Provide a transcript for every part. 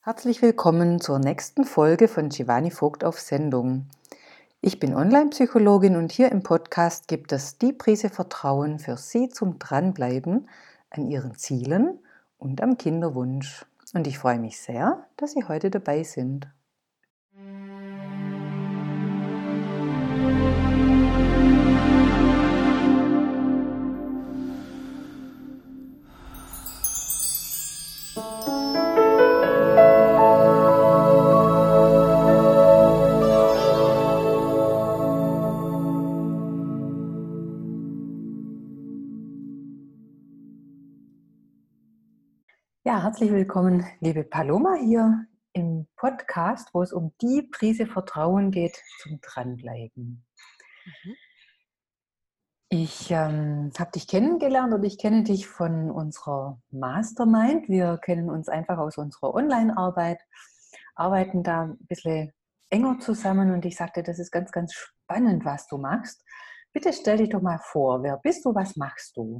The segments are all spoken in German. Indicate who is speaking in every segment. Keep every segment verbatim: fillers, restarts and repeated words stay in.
Speaker 1: Herzlich willkommen zur nächsten Folge von Giovanni Vogt auf Sendung. Ich bin Online-Psychologin und hier im Podcast gibt es die Prise Vertrauen für Sie zum Dranbleiben an Ihren Zielen und am Kinderwunsch. Und ich freue mich sehr, dass Sie heute dabei sind. Ja, herzlich willkommen, liebe Paloma, hier im Podcast, wo es um die Prise Vertrauen geht zum Dranbleiben.
Speaker 2: Mhm.
Speaker 1: Ich ähm, habe dich kennengelernt und ich kenne dich von unserer Mastermind. Wir kennen uns einfach aus unserer Online-Arbeit, arbeiten da ein bisschen enger zusammen und ich sagte, das ist ganz, ganz spannend, was du machst. Bitte stell dich doch mal vor, wer bist du, was machst du?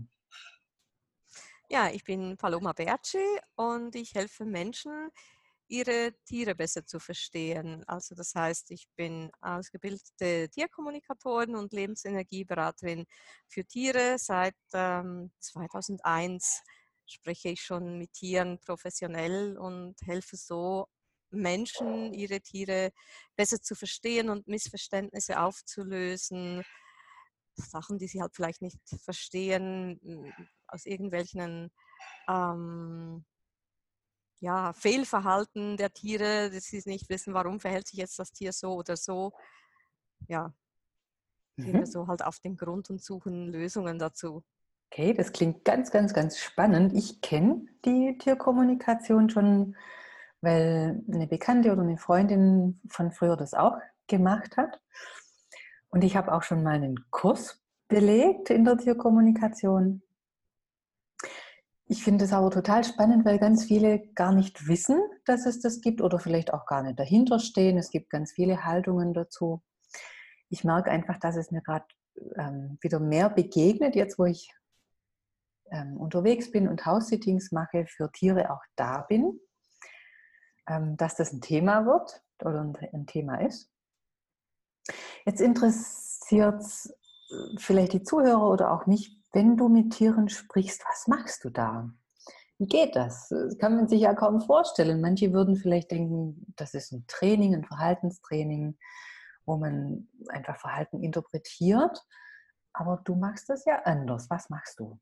Speaker 2: Ja, ich bin Paloma Berci und ich helfe Menschen, ihre Tiere besser zu verstehen. Also das heißt, ich bin ausgebildete Tierkommunikatorin und Lebensenergieberaterin für Tiere. Seit ähm, zweitausendeins spreche ich schon mit Tieren professionell und helfe so Menschen, ihre Tiere besser zu verstehen und Missverständnisse aufzulösen. Sachen, die sie halt vielleicht nicht verstehen, m, aus irgendwelchen ähm, ja, Fehlverhalten der Tiere, dass sie nicht wissen, warum verhält sich jetzt das Tier so oder so. Ja, gehen wir
Speaker 1: Mhm.
Speaker 2: so halt auf den Grund und suchen Lösungen dazu.
Speaker 1: Okay, das klingt ganz, ganz, ganz spannend. Ich kenne die Tierkommunikation schon, weil eine Bekannte oder eine Freundin von früher das auch gemacht hat. Und ich habe auch schon mal einen Kurs belegt in der Tierkommunikation. Ich finde es aber total spannend, weil ganz viele gar nicht wissen, dass es das gibt oder vielleicht auch gar nicht dahinter stehen. Es gibt ganz viele Haltungen dazu. Ich merke einfach, dass es mir gerade ähm, wieder mehr begegnet, jetzt wo ich ähm, unterwegs bin und House-Sittings mache, für Tiere auch da bin, ähm, dass das ein Thema wird oder ein, ein Thema ist. Jetzt interessiert es vielleicht die Zuhörer oder auch mich, wenn du mit Tieren sprichst, was machst du da? Wie geht das? Das kann man sich ja kaum vorstellen. Manche würden vielleicht denken, das ist ein Training, ein Verhaltenstraining, wo man einfach Verhalten interpretiert. Aber du machst das ja anders. Was machst du?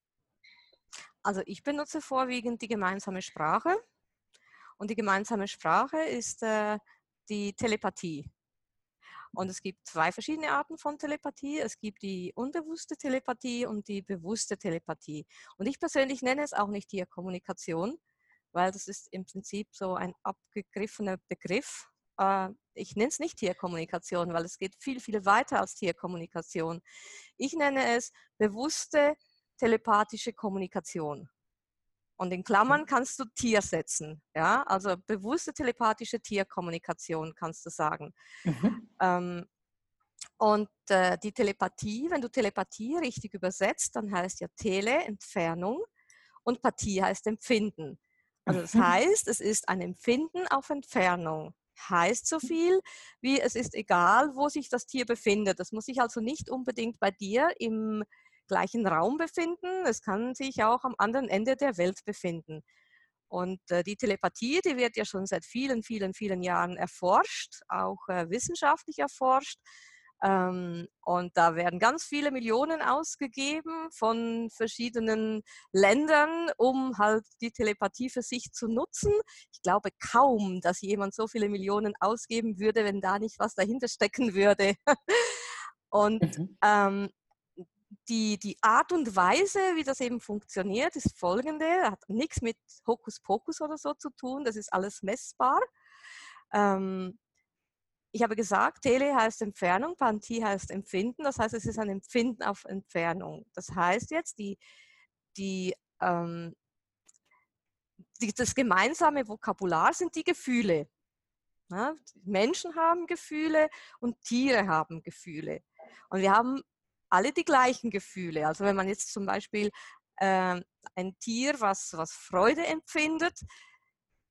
Speaker 2: Also ich benutze vorwiegend die gemeinsame Sprache und die gemeinsame Sprache ist äh, die Telepathie. Und es gibt zwei verschiedene Arten von Telepathie. Es gibt die unbewusste Telepathie und die bewusste Telepathie. Und ich persönlich nenne es auch nicht Tierkommunikation, weil das ist im Prinzip so ein abgegriffener Begriff. Äh, Ich nenne es nicht Tierkommunikation, weil es geht viel, viel weiter als Tierkommunikation. Ich nenne es bewusste telepathische Kommunikation. Und in Klammern kannst du Tier setzen. Ja? Also bewusste telepathische Tierkommunikation kannst du sagen.
Speaker 1: Mhm.
Speaker 2: Ähm, und äh, die Telepathie, wenn du Telepathie richtig übersetzt, dann heißt ja Tele, Entfernung, und Pathie heißt Empfinden. Also das
Speaker 1: Mhm.
Speaker 2: heißt, es ist ein Empfinden auf Entfernung. Heißt so viel, wie es ist egal, wo sich das Tier befindet. Das muss sich also nicht unbedingt bei dir im gleichen Raum befinden. Es kann sich auch am anderen Ende der Welt befinden. Und äh, die Telepathie, die wird ja schon seit vielen, vielen, vielen Jahren erforscht, auch äh, wissenschaftlich erforscht. Ähm, und da werden ganz viele Millionen ausgegeben von verschiedenen Ländern, um halt die Telepathie für sich zu nutzen. Ich glaube kaum, dass jemand so viele Millionen ausgeben würde, wenn da nicht was dahinter stecken würde. Und
Speaker 1: Mhm.
Speaker 2: ähm, die, die Art und Weise, wie das eben funktioniert, ist folgende. Hat nichts mit Hokuspokus oder so zu tun. Das ist alles messbar. Ähm, ich habe gesagt, Tele heißt Entfernung, Panthi heißt Empfinden. Das heißt, es ist ein Empfinden auf Entfernung. Das heißt jetzt, die, die, ähm, die, das gemeinsame Vokabular sind die Gefühle. Ja, Menschen haben Gefühle und Tiere haben Gefühle. Und wir haben alle die gleichen Gefühle. Also wenn man jetzt zum Beispiel äh, ein Tier, was, was Freude empfindet,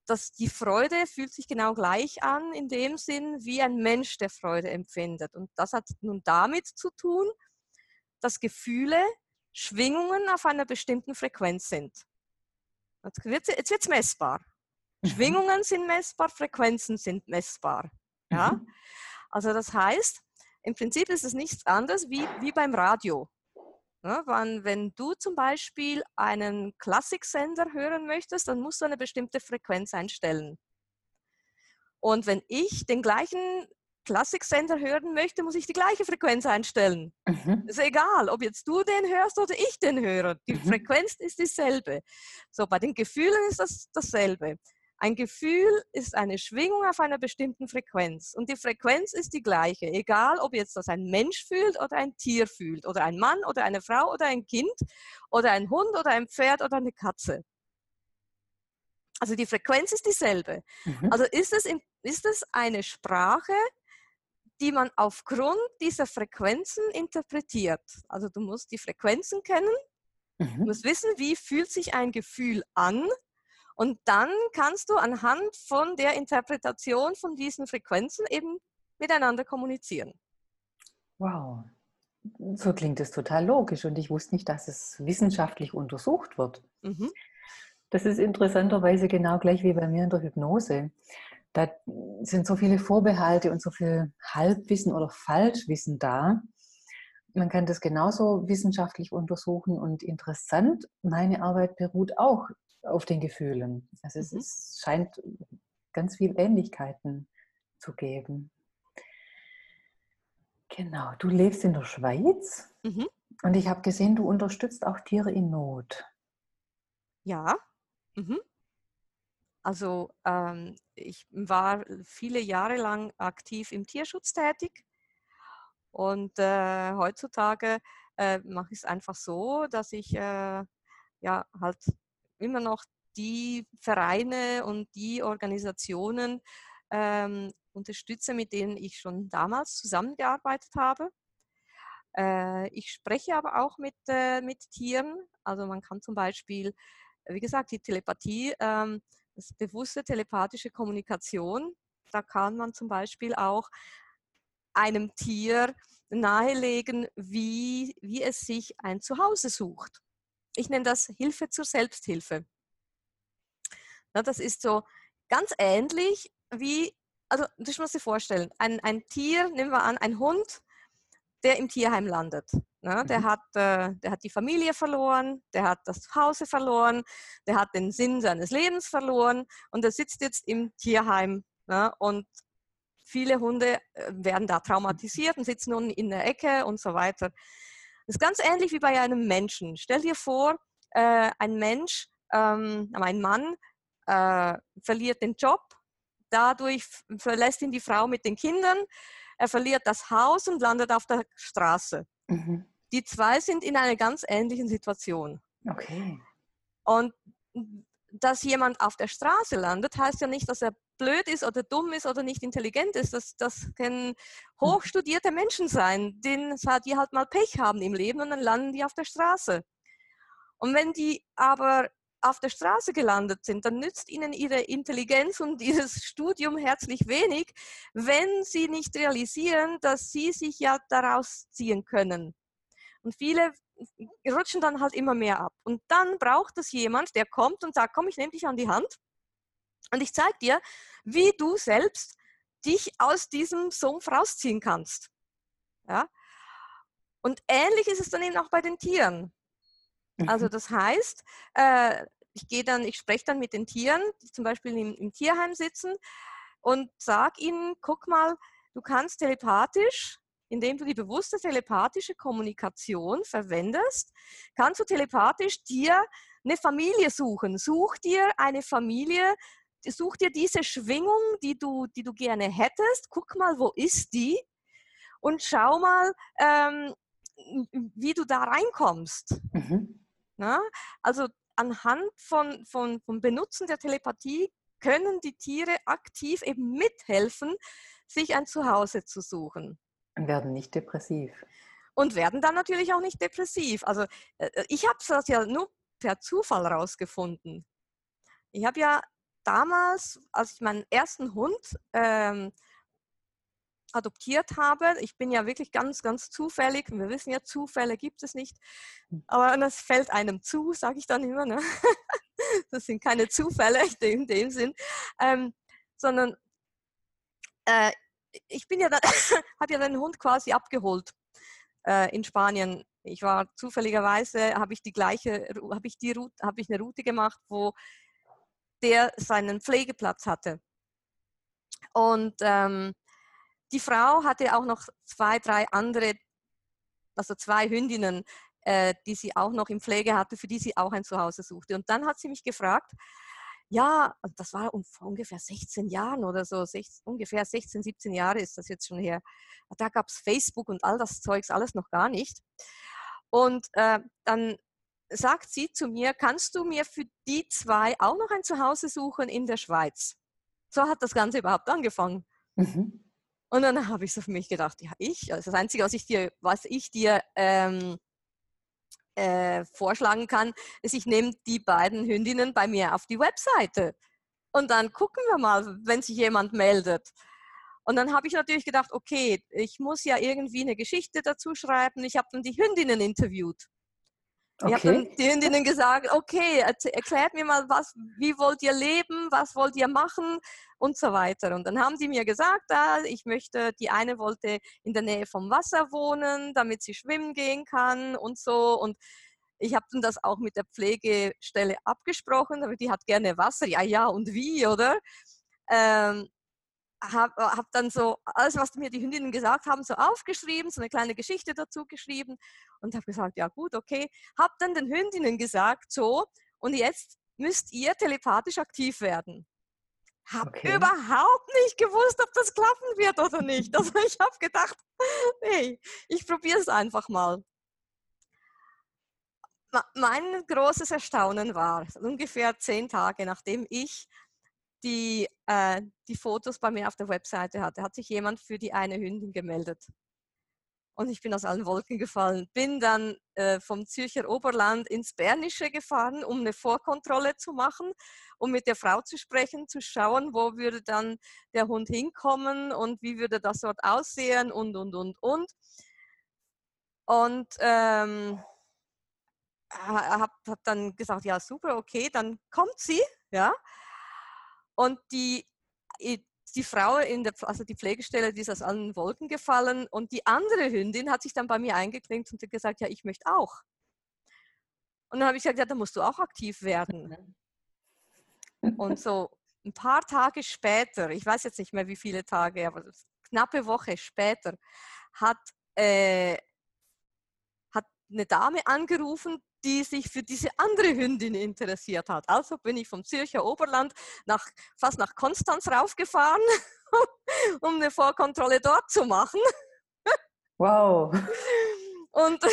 Speaker 2: dass die Freude fühlt sich genau gleich an, in dem Sinn, wie ein Mensch, der Freude empfindet. Und das hat nun damit zu tun, dass Gefühle Schwingungen auf einer bestimmten Frequenz sind. Jetzt wird es messbar.
Speaker 1: Mhm.
Speaker 2: Schwingungen sind messbar, Frequenzen sind messbar. Ja?
Speaker 1: Mhm.
Speaker 2: Also das heißt, im Prinzip ist es nichts anderes wie, wie beim Radio. Ja, wenn, wenn du zum Beispiel einen Klassiksender hören möchtest, dann musst du eine bestimmte Frequenz einstellen. Und wenn ich den gleichen Klassiksender hören möchte, muss ich die gleiche Frequenz einstellen.
Speaker 1: Mhm.
Speaker 2: Ist egal, ob jetzt du den hörst oder ich den höre. Die
Speaker 1: Mhm.
Speaker 2: Frequenz ist dieselbe. So, bei den Gefühlen ist das dasselbe. Ein Gefühl ist eine Schwingung auf einer bestimmten Frequenz. Und die Frequenz ist die gleiche. Egal, ob jetzt das ein Mensch fühlt oder ein Tier fühlt. Oder ein Mann oder eine Frau oder ein Kind. Oder ein Hund oder ein Pferd oder eine Katze. Also die Frequenz ist dieselbe.
Speaker 1: Mhm.
Speaker 2: Also ist es, in, ist es eine Sprache, die man aufgrund dieser Frequenzen interpretiert. Also du musst die Frequenzen kennen,
Speaker 1: Mhm.
Speaker 2: du musst wissen, wie fühlt sich ein Gefühl an, und dann kannst du anhand von der Interpretation von diesen Frequenzen eben miteinander kommunizieren.
Speaker 1: Wow, so klingt es total logisch und ich wusste nicht, dass es wissenschaftlich untersucht wird.
Speaker 2: Mhm.
Speaker 1: Das ist interessanterweise genau gleich wie bei mir in der Hypnose. Da sind so viele Vorbehalte und so viel Halbwissen oder Falschwissen da. Man kann das genauso wissenschaftlich untersuchen und interessant, meine Arbeit beruht auch auf den Gefühlen. Also es,
Speaker 2: Mhm.
Speaker 1: es scheint ganz viele Ähnlichkeiten zu geben. Genau, du lebst in der Schweiz
Speaker 2: Mhm.
Speaker 1: und ich habe gesehen, du unterstützt auch Tiere in Not.
Speaker 2: Ja. Mhm. Also ähm, ich war viele Jahre lang aktiv im Tierschutz tätig. Und äh, heutzutage äh, mache ich es einfach so, dass ich äh, ja halt immer noch die Vereine und die Organisationen ähm, unterstütze, mit denen ich schon damals zusammengearbeitet habe. Äh, ich spreche aber auch mit, äh, mit Tieren. Also man kann zum Beispiel, wie gesagt, die Telepathie, ähm, das bewusste telepathische Kommunikation, da kann man zum Beispiel auch einem Tier nahelegen, wie, wie es sich ein Zuhause sucht. Ich nenne das Hilfe zur Selbsthilfe. Ja, das ist so ganz ähnlich wie, also das muss man sich vorstellen, ein, ein Tier, nehmen wir an, ein Hund, der im Tierheim landet. Ja, der,
Speaker 1: Mhm.
Speaker 2: hat, äh, der hat die Familie verloren, der hat das Zuhause verloren, der hat den Sinn seines Lebens verloren und der sitzt jetzt im Tierheim. Ja, und viele Hunde werden da traumatisiert und sitzen nun in der Ecke und so weiter. Das ist ganz ähnlich wie bei einem Menschen. Stell dir vor, äh, ein Mensch, ähm, ein Mann, äh, verliert den Job, dadurch verlässt ihn die Frau mit den Kindern, er verliert das Haus und landet auf der Straße.
Speaker 1: Mhm.
Speaker 2: Die zwei sind in einer ganz ähnlichen Situation.
Speaker 1: Okay.
Speaker 2: Und dass jemand auf der Straße landet, heißt ja nicht, dass er blöd ist oder dumm ist oder nicht intelligent ist. Das, das können hochstudierte Menschen sein, denen, die halt mal Pech haben im Leben und dann landen die auf der Straße. Und wenn die aber auf der Straße gelandet sind, dann nützt ihnen ihre Intelligenz und dieses Studium herzlich wenig, wenn sie nicht realisieren, dass sie sich ja daraus ziehen können. Und viele rutschen dann halt immer mehr ab. Und dann braucht es jemand, der kommt und sagt, komm, ich nehme dich an die Hand und ich zeige dir, wie du selbst dich aus diesem Sumpf rausziehen kannst. Ja? Und ähnlich ist es dann eben auch bei den Tieren. Also das heißt, äh, ich gehe dann, ich spreche dann mit den Tieren, die zum Beispiel im, im Tierheim sitzen und sage ihnen, guck mal, du kannst telepathisch, indem du die bewusste telepathische Kommunikation verwendest, kannst du telepathisch dir eine Familie suchen. Such dir eine Familie, such dir diese Schwingung, die du, die du gerne hättest, guck mal, wo ist die? Und schau mal, ähm, wie du da reinkommst.
Speaker 1: Mhm.
Speaker 2: Na? Also anhand von, von, vom Benutzen der Telepathie können die Tiere aktiv eben mithelfen, sich ein Zuhause zu suchen.
Speaker 1: Und werden nicht depressiv.
Speaker 2: Und werden dann natürlich auch nicht depressiv. Also äh, ich habe das ja nur per Zufall rausgefunden. Ich habe ja damals, als ich meinen ersten Hund ähm, adoptiert habe, ich bin ja wirklich ganz, ganz zufällig, wir wissen ja, Zufälle gibt es nicht, aber das fällt einem zu, sage ich dann immer, ne? Das sind keine Zufälle in dem Sinn, ähm, sondern äh, ich bin ja dann, habe ja den Hund quasi abgeholt äh, in Spanien. Ich war zufälligerweise, habe ich die gleiche, habe ich die Route, habe ich eine Route gemacht, wo der seinen Pflegeplatz hatte. Und ähm, die Frau hatte auch noch zwei, drei andere, also zwei Hündinnen, äh, die sie auch noch in Pflege hatte, für die sie auch ein Zuhause suchte. Und dann hat sie mich gefragt, ja, das war vor ungefähr sechzehn Jahren oder so, sechzehn, ungefähr sechzehn, siebzehn Jahre ist das jetzt schon her. Da gab es Facebook und all das Zeugs, alles noch gar nicht. Und äh, dann sagt sie zu mir, kannst du mir für die zwei auch noch ein Zuhause suchen in der Schweiz? So hat das Ganze überhaupt angefangen.
Speaker 1: Mhm.
Speaker 2: Und dann habe ich so für mich gedacht, ja, ich, also das Einzige, was ich dir, was ich dir ähm, äh, vorschlagen kann, ist, ich nehme die beiden Hündinnen bei mir auf die Webseite. Und dann gucken wir mal, wenn sich jemand meldet. Und dann habe ich natürlich gedacht, okay, ich muss ja irgendwie eine Geschichte dazu schreiben. Ich habe dann die Hündinnen interviewt. Ich habe dann
Speaker 1: Okay.
Speaker 2: die Hündinnen gesagt, okay, erklärt mir mal, was, wie wollt ihr leben, was wollt ihr machen und so weiter. Und dann haben die mir gesagt, ah, ich möchte, die eine wollte in der Nähe vom Wasser wohnen, damit sie schwimmen gehen kann und so. Und ich habe dann das auch mit der Pflegestelle abgesprochen, aber die hat gerne Wasser. Ja, ja, und wie, oder? Ähm, habe hab dann so alles, was mir die Hündinnen gesagt haben, so aufgeschrieben, so eine kleine Geschichte dazu geschrieben und habe gesagt, ja gut, okay. Habe dann den Hündinnen gesagt, so, und jetzt müsst ihr telepathisch aktiv werden. Habe
Speaker 1: Okay.
Speaker 2: überhaupt nicht gewusst, ob das klappen wird oder nicht. Also ich habe gedacht, nee, ich probiere es einfach mal. Mein großes Erstaunen war, ungefähr zehn Tage nachdem ich die, äh, die Fotos bei mir auf der Webseite hatte, hat sich jemand für die eine Hündin gemeldet. Und ich bin aus allen Wolken gefallen. Bin dann äh, vom Zürcher Oberland ins Bernische gefahren, um eine Vorkontrolle zu machen, um mit der Frau zu sprechen, zu schauen, wo würde dann der Hund hinkommen und wie würde das dort aussehen und, und, und, und. Und ähm, habe hab dann gesagt, ja super, okay, dann kommt sie, ja. Und die, die Frau in der, also die Pflegestelle, die ist aus allen Wolken gefallen und die andere Hündin hat sich dann bei mir eingeklinkt und hat gesagt, ja, ich möchte auch. Und dann habe ich gesagt, ja, dann musst du auch aktiv werden. Und so ein paar Tage später, ich weiß jetzt nicht mehr wie viele Tage, aber knappe Woche später, hat, äh, hat eine Dame angerufen, die sich für diese andere Hündin interessiert hat. Also bin ich vom Zürcher Oberland nach, fast nach Konstanz raufgefahren, um eine Vorkontrolle dort zu machen.
Speaker 1: Wow.
Speaker 2: Und,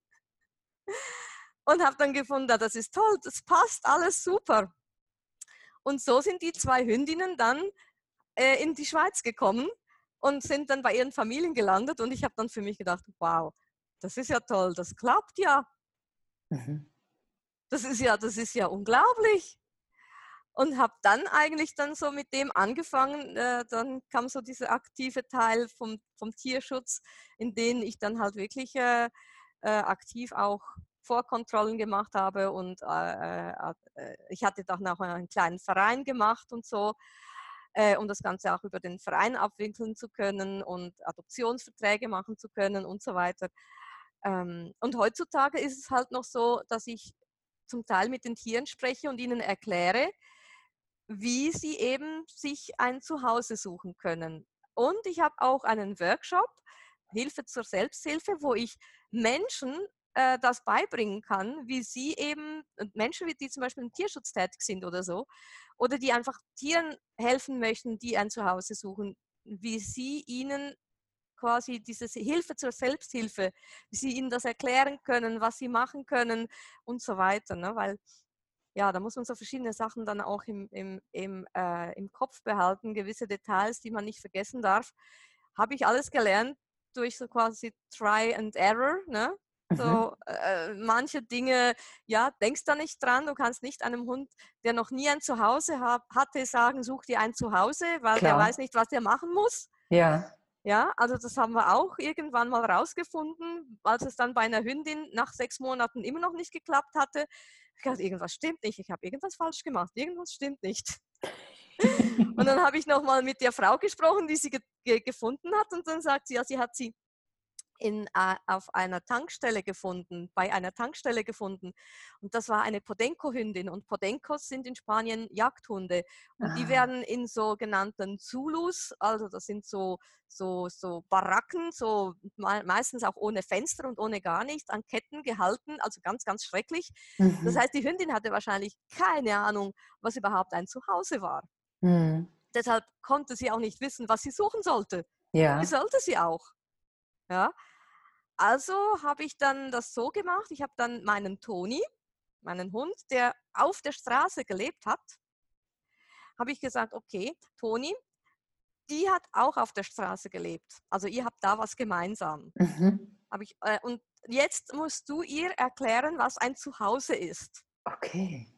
Speaker 2: und habe dann gefunden, das ist toll, das passt alles super. Und so sind die zwei Hündinnen dann äh, in die Schweiz gekommen und sind dann bei ihren Familien gelandet. Und ich habe dann für mich gedacht, wow, das ist ja toll, das klappt ja.
Speaker 1: Mhm.
Speaker 2: Das ist ja, das ist ja unglaublich. Und habe dann eigentlich dann so mit dem angefangen, äh, dann kam so dieser aktive Teil vom, vom Tierschutz, in dem ich dann halt wirklich äh, äh, aktiv auch Vorkontrollen gemacht habe und äh, äh, ich hatte dann auch einen kleinen Verein gemacht und so, äh, um das Ganze auch über den Verein abwickeln zu können und Adoptionsverträge machen zu können und so weiter. Ähm, und heutzutage ist es halt noch so, dass ich zum Teil mit den Tieren spreche und ihnen erkläre, wie sie eben sich ein Zuhause suchen können. Und ich habe auch einen Workshop, Hilfe zur Selbsthilfe, wo ich Menschen äh, das beibringen kann, wie sie eben, Menschen, die zum Beispiel im Tierschutz tätig sind oder so, oder die einfach Tieren helfen möchten, die ein Zuhause suchen, wie sie ihnen quasi diese Hilfe zur Selbsthilfe, wie sie ihnen das erklären können, was sie machen können und so weiter. Ne? Weil ja, da muss man so verschiedene Sachen dann auch im, im, im, äh, im Kopf behalten, gewisse Details, die man nicht vergessen darf. Habe ich alles gelernt durch so quasi Try and Error. Ne?
Speaker 1: Mhm.
Speaker 2: So, äh, manche Dinge, ja, denkst da nicht dran. Du kannst nicht einem Hund, der noch nie ein Zuhause hab, hatte, sagen, such dir ein Zuhause, weil der weiß
Speaker 1: Klar.
Speaker 2: nicht, was der machen muss.
Speaker 1: Ja.
Speaker 2: Ja, also das haben wir auch irgendwann mal rausgefunden, als es dann bei einer Hündin nach sechs Monaten immer noch nicht geklappt hatte. Ich dachte, irgendwas stimmt nicht, ich habe irgendwas falsch gemacht, irgendwas stimmt nicht. Und dann habe ich nochmal mit der Frau gesprochen, die sie ge ge gefunden hat, und dann sagt sie, ja, sie hat sie in, äh, auf einer Tankstelle gefunden, bei einer Tankstelle gefunden. Und das war eine Podenco-Hündin. Und Podencos sind in Spanien Jagdhunde. Und die
Speaker 1: Ah.
Speaker 2: werden in sogenannten Zulus, also das sind so, so, so Baracken, so me meistens auch ohne Fenster und ohne gar nichts, an Ketten gehalten, also ganz, ganz schrecklich. Das
Speaker 1: Mhm.
Speaker 2: heißt, die Hündin hatte wahrscheinlich keine Ahnung, was überhaupt ein Zuhause war.
Speaker 1: Mhm.
Speaker 2: Deshalb konnte sie auch nicht wissen, was sie suchen sollte. Wie
Speaker 1: Ja.
Speaker 2: sollte sie auch? Ja? Also habe ich dann das so gemacht, ich habe dann meinen Toni, meinen Hund, der auf der Straße gelebt hat, habe ich gesagt, okay, Toni, die hat auch auf der Straße gelebt. Also ihr habt da was gemeinsam.
Speaker 1: Mhm.
Speaker 2: Habe ich, äh, und jetzt musst du ihr erklären, was ein Zuhause ist.
Speaker 1: Okay.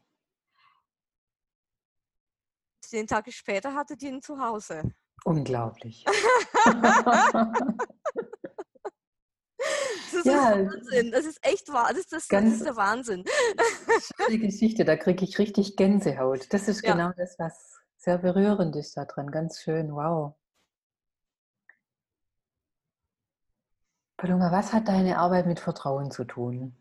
Speaker 2: Zehn Tage später hatte die ein Zuhause.
Speaker 1: Unglaublich.
Speaker 2: Das ist
Speaker 1: Ja,
Speaker 2: Wahnsinn. Das ist echt wahr. Das ist, das, das ist
Speaker 1: ganz
Speaker 2: der Wahnsinn.
Speaker 1: schöne Geschichte, da kriege ich richtig Gänsehaut. Das ist
Speaker 2: Ja.
Speaker 1: genau das, was sehr berührend ist da drin. Ganz schön, wow. Paloma, was hat deine Arbeit mit Vertrauen zu tun?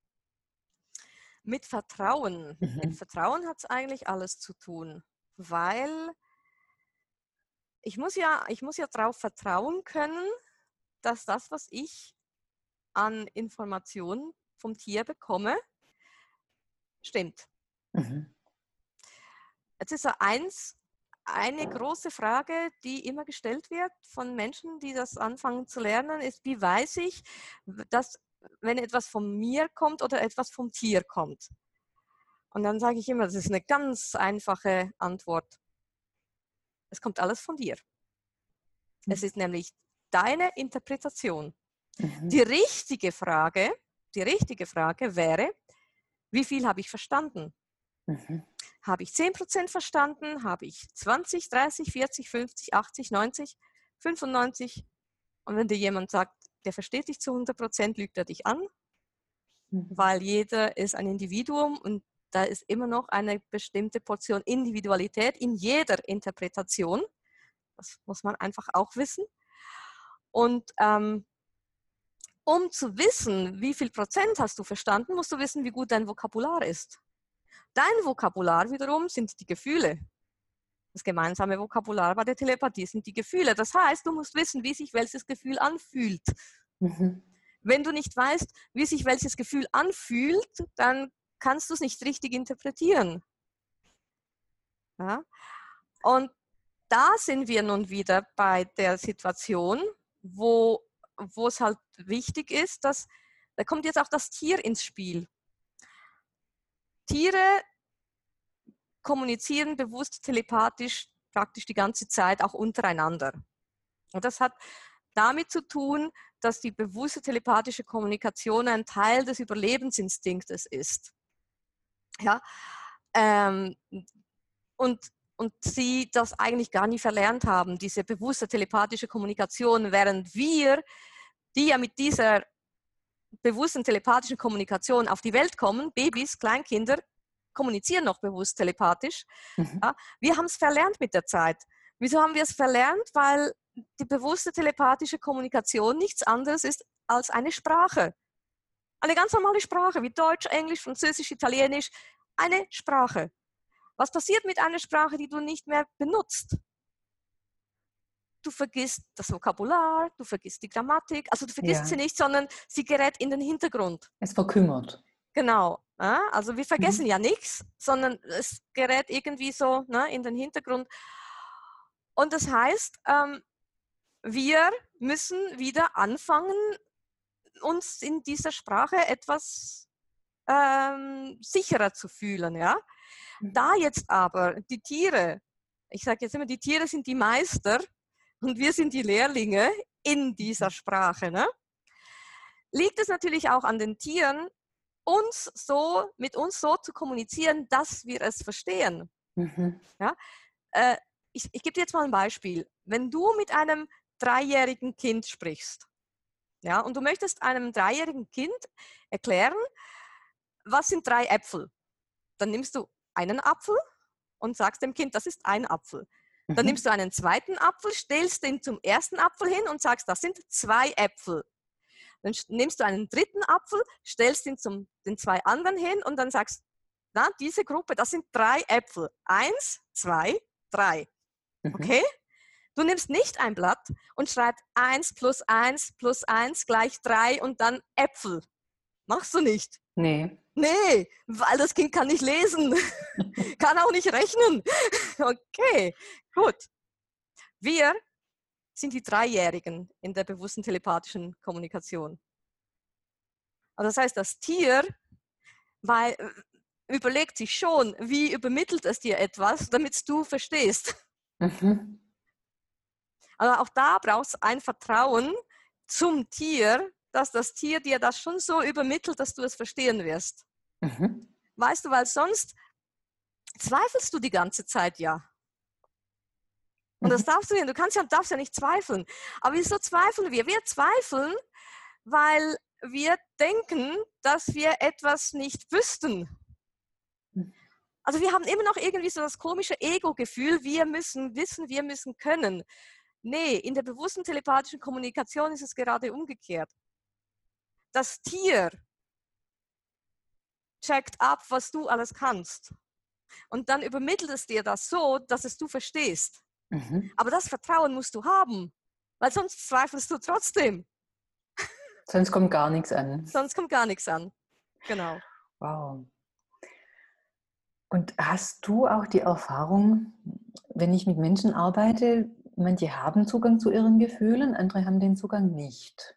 Speaker 2: Mit Vertrauen. Mit
Speaker 1: Mhm.
Speaker 2: Vertrauen hat es eigentlich alles zu tun, weil ich muss ja, ich muss ja darauf vertrauen können, dass das, was ich an Informationen vom Tier bekomme, stimmt.
Speaker 1: Mhm.
Speaker 2: Jetzt ist ja eins, eine große Frage, die immer gestellt wird von Menschen, die das anfangen zu lernen, ist, wie weiß ich, dass, wenn etwas von mir kommt oder etwas vom Tier kommt? Und dann sage ich immer, das ist eine ganz einfache Antwort. Es kommt alles von dir. Es ist nämlich deine Interpretation. Die
Speaker 1: Mhm.
Speaker 2: richtige Frage, die richtige Frage wäre, wie viel habe ich verstanden?
Speaker 1: Mhm.
Speaker 2: Habe ich zehn Prozent verstanden? Habe ich zwanzig, dreißig, vierzig, fünfzig, achtzig, neunzig, fünfundneunzig? Und wenn dir jemand sagt, der versteht dich zu hundert Prozent, lügt er dich an,
Speaker 1: Mhm.
Speaker 2: weil jeder ist ein Individuum und da ist immer noch eine bestimmte Portion Individualität in jeder Interpretation. Das muss man einfach auch wissen. Und ähm, um zu wissen, wie viel Prozent hast du verstanden, musst du wissen, wie gut dein Vokabular ist. Dein Vokabular wiederum sind die Gefühle. Das gemeinsame Vokabular bei der Telepathie sind die Gefühle. Das heißt, du musst wissen, wie sich welches Gefühl anfühlt.
Speaker 1: Mhm.
Speaker 2: Wenn du nicht weißt, wie sich welches Gefühl anfühlt, dann kannst du es nicht richtig interpretieren. Ja? Und da sind wir nun wieder bei der Situation, wo, wo es halt wichtig ist, dass, da kommt jetzt auch das Tier ins Spiel. Tiere kommunizieren bewusst telepathisch praktisch die ganze Zeit auch untereinander. Und das hat damit zu tun, dass die bewusste telepathische Kommunikation ein Teil des Überlebensinstinktes ist. Ja? Ähm, und, und sie das eigentlich gar nie verlernt haben, diese bewusste telepathische Kommunikation, während wir, die ja mit dieser bewussten telepathischen Kommunikation auf die Welt kommen, Babys, Kleinkinder, kommunizieren noch bewusst telepathisch.
Speaker 1: Mhm.
Speaker 2: Ja, wir haben es verlernt mit der Zeit. Wieso haben wir es verlernt? Weil die bewusste telepathische Kommunikation nichts anderes ist als eine Sprache. Eine ganz normale Sprache, wie Deutsch, Englisch, Französisch, Italienisch. Eine Sprache. Was passiert mit einer Sprache, die du nicht mehr benutzt? Du vergisst das Vokabular, du vergisst die Grammatik. Also du vergisst sie
Speaker 1: Ja,
Speaker 2: nicht, sondern sie gerät in den Hintergrund.
Speaker 1: es verkümmert.
Speaker 2: Genau. Ja? Also wir vergessen
Speaker 1: Mhm.
Speaker 2: ja nichts, sondern es gerät irgendwie so, ne, in den Hintergrund. Und das heißt, ähm, wir müssen wieder anfangen, uns in dieser Sprache etwas ähm, sicherer zu fühlen. Ja? Da jetzt aber die Tiere, ich sage jetzt immer, die Tiere sind die Meister und wir sind die Lehrlinge in dieser Sprache. Ne? liegt es natürlich auch an den Tieren, uns so, mit uns so zu kommunizieren, dass wir es verstehen.
Speaker 1: Mhm.
Speaker 2: Ja? Äh, ich, ich gebe dir jetzt mal ein Beispiel. Wenn du mit einem dreijährigen Kind sprichst, ja, und du möchtest einem dreijährigen Kind erklären, was sind drei Äpfel? Dann nimmst du einen Apfel und sagst dem Kind, das ist ein Apfel. Dann nimmst
Speaker 1: Mhm.
Speaker 2: du einen zweiten Apfel, stellst den zum ersten Apfel hin und sagst, das sind zwei Äpfel. Dann nimmst du einen dritten Apfel, stellst ihn zum den zwei anderen hin und dann sagst, na, diese Gruppe, das sind drei Äpfel. Eins, zwei, drei.
Speaker 1: Mhm.
Speaker 2: Okay? Du nimmst nicht ein Blatt und schreibst eins plus eins plus eins gleich drei und dann Äpfel. Machst du nicht.
Speaker 1: Nee.
Speaker 2: Nee, weil das Kind kann nicht lesen, kann auch nicht rechnen. Okay, gut. Wir sind die Dreijährigen in der bewussten telepathischen Kommunikation. Also das heißt, das Tier weil, überlegt sich schon, wie übermittelt es dir etwas, damit du verstehst.
Speaker 1: Mhm.
Speaker 2: Aber auch da brauchst du ein Vertrauen zum Tier, dass das Tier dir das schon so übermittelt, dass du es verstehen wirst.
Speaker 1: Mhm.
Speaker 2: Weißt du, weil sonst zweifelst du die ganze Zeit ja. Und das
Speaker 1: Mhm.
Speaker 2: darfst du ja, du kannst ja, darfst ja nicht zweifeln. Aber wieso zweifeln wir? Wir zweifeln, weil wir denken, dass wir etwas nicht wüssten. Also wir haben immer noch irgendwie so das komische Ego-Gefühl, wir müssen wissen, wir müssen können. Nee, in der bewussten telepathischen Kommunikation ist es gerade umgekehrt. Das Tier checkt ab, was du alles kannst. Und dann übermittelt es dir das so, dass es du verstehst.
Speaker 1: Mhm.
Speaker 2: Aber das Vertrauen musst du haben, weil sonst zweifelst du trotzdem.
Speaker 1: Sonst kommt gar nichts an.
Speaker 2: Sonst kommt gar nichts an. Genau.
Speaker 1: Wow. Und hast du auch die Erfahrung, wenn ich mit Menschen arbeite, manche haben Zugang zu ihren Gefühlen, andere haben den Zugang nicht.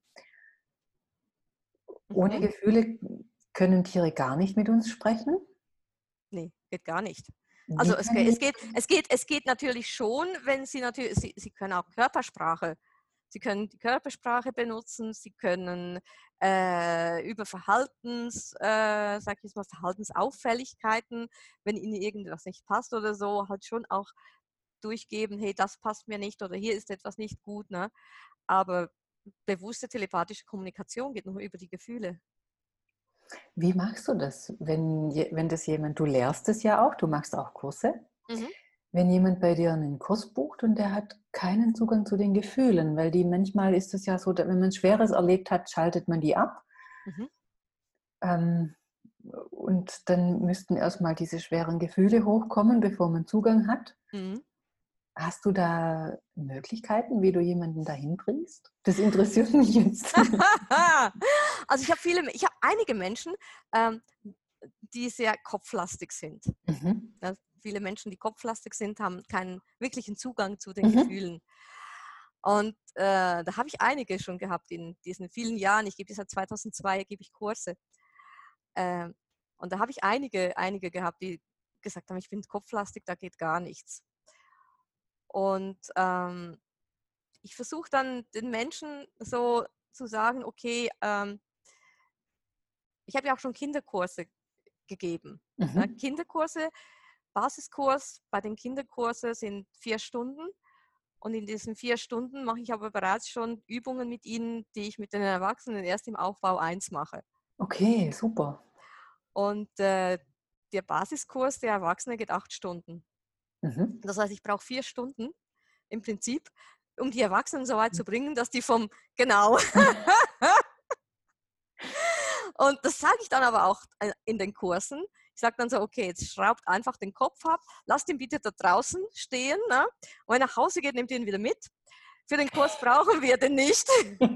Speaker 1: Ohne
Speaker 2: Mhm.
Speaker 1: Gefühle können Tiere gar nicht mit uns sprechen?
Speaker 2: Nee, geht gar nicht.
Speaker 1: Wie
Speaker 2: Also es,
Speaker 1: können
Speaker 2: es,
Speaker 1: die?
Speaker 2: geht, es, geht, es geht natürlich schon, wenn Sie natürlich, Sie, Sie können auch Körpersprache, Sie können die Körpersprache benutzen, Sie können äh, über Verhaltens, äh, sag ich jetzt mal, Verhaltensauffälligkeiten, wenn Ihnen irgendwas nicht passt oder so, halt schon auch durchgeben, hey, das passt mir nicht oder hier ist etwas nicht gut. Ne? Aber bewusste telepathische Kommunikation geht nur über die Gefühle.
Speaker 1: Wie machst du das, wenn, je- wenn das jemand, du lehrst es ja auch, du machst auch Kurse,
Speaker 2: Mhm.
Speaker 1: wenn jemand bei dir einen Kurs bucht und der hat keinen Zugang zu den Gefühlen, weil die manchmal ist es ja so, wenn man Schweres erlebt hat, schaltet man die ab.
Speaker 2: Mhm.
Speaker 1: Ähm, und dann müssten erstmal diese schweren Gefühle hochkommen, bevor man Zugang hat.
Speaker 2: Mhm.
Speaker 1: Hast du da Möglichkeiten, wie du jemanden dahin bringst? Das interessiert mich jetzt.
Speaker 2: Also ich habe viele, ich habe einige Menschen, ähm, die sehr kopflastig sind.
Speaker 1: Mhm.
Speaker 2: Ja, viele Menschen, die kopflastig sind, haben keinen wirklichen Zugang zu den
Speaker 1: Mhm.
Speaker 2: Gefühlen. Und äh, da habe ich einige schon gehabt in diesen vielen Jahren. Ich gebe seit zweitausendzwei gebe ich Kurse. Ähm, und da habe ich einige, einige gehabt, die gesagt haben, ich bin kopflastig, da geht gar nichts. Und ähm, ich versuche dann den Menschen so zu sagen, okay, ähm, ich habe ja auch schon Kinderkurse gegeben. Ne?
Speaker 1: Mhm.
Speaker 2: Kinderkurse, Basiskurs bei den Kinderkursen sind vier Stunden. Und in diesen vier Stunden mache ich aber bereits schon Übungen mit ihnen, die ich mit den Erwachsenen erst im Aufbau eins mache.
Speaker 1: Okay, super.
Speaker 2: Und äh, der Basiskurs der Erwachsenen geht acht Stunden.
Speaker 1: Mhm.
Speaker 2: Das heißt, ich brauche vier Stunden im Prinzip, um die Erwachsenen so weit zu bringen, dass die vom, genau. Und das sage ich dann aber auch in den Kursen. Ich sage dann so, okay, jetzt schraubt einfach den Kopf ab, lasst ihn bitte da draußen stehen. Ne? Und wenn er nach Hause geht, nehmt ihr ihn wieder mit. Für den Kurs brauchen wir den nicht.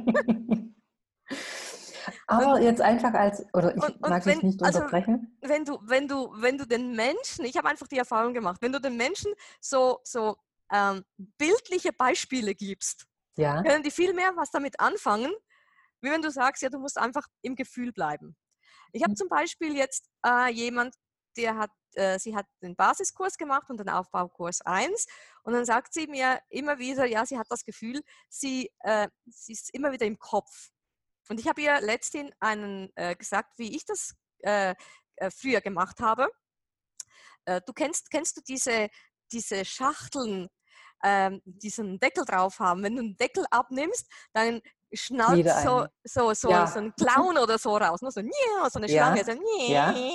Speaker 2: Und,
Speaker 1: Aber jetzt einfach als, oder ich
Speaker 2: und, und
Speaker 1: mag dich
Speaker 2: wenn,
Speaker 1: nicht
Speaker 2: also
Speaker 1: unterbrechen.
Speaker 2: wenn du, wenn du, wenn du den Menschen, ich habe einfach die Erfahrung gemacht, wenn du den Menschen so, so ähm, bildliche Beispiele gibst,
Speaker 1: Ja.
Speaker 2: können die viel mehr was damit anfangen, wie wenn du sagst, ja, du musst einfach im Gefühl bleiben. Ich habe zum Beispiel jetzt äh, jemand, der hat, äh, sie hat den Basiskurs gemacht und den Aufbaukurs eins und dann sagt sie mir immer wieder, ja, sie hat das Gefühl, sie, äh, sie ist immer wieder im Kopf. Und ich habe ihr letztens einen äh, gesagt, wie ich das äh, äh, früher gemacht habe. Äh, du kennst, kennst du diese, diese Schachteln, ähm, diesen Deckel drauf haben? Wenn du einen Deckel abnimmst, dann schnallt
Speaker 1: Wieder
Speaker 2: so,
Speaker 1: eine.
Speaker 2: so, so, so
Speaker 1: Ja.
Speaker 2: ein Clown oder so raus, ne? So, so eine Schlange, so,
Speaker 1: Ja. Ja.